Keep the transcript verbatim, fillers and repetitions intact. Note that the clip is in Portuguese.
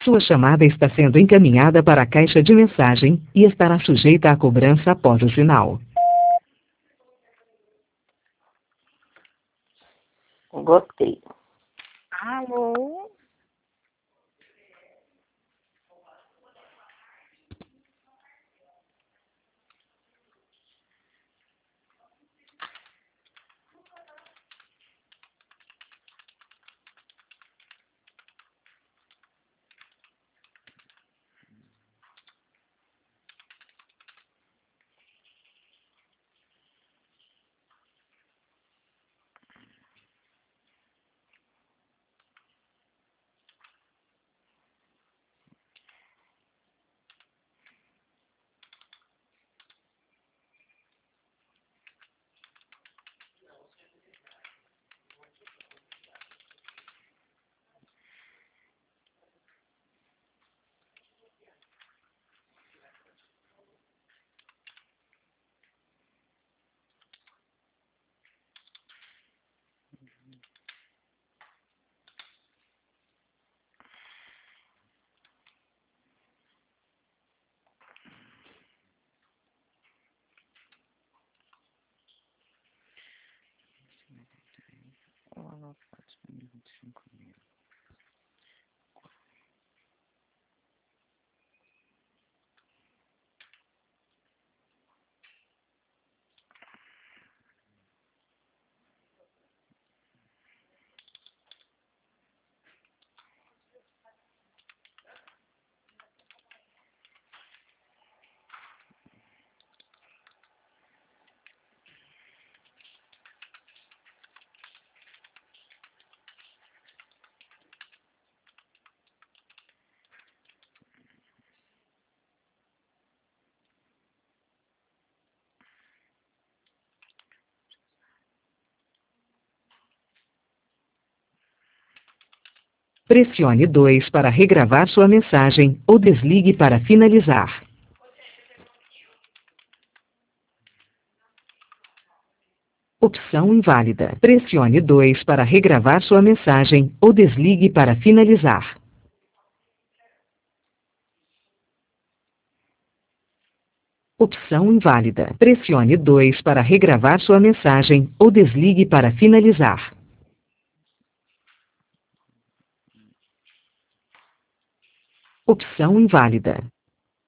Sua chamada está sendo encaminhada para a caixa de mensagem e estará sujeita à cobrança após o sinal. Gostei. Alô? Pressione dois para regravar sua mensagem ou desligue para finalizar. Opção inválida. Pressione dois para regravar sua mensagem ou desligue para finalizar. Opção inválida. Pressione dois para regravar sua mensagem ou desligue para finalizar. Opção inválida.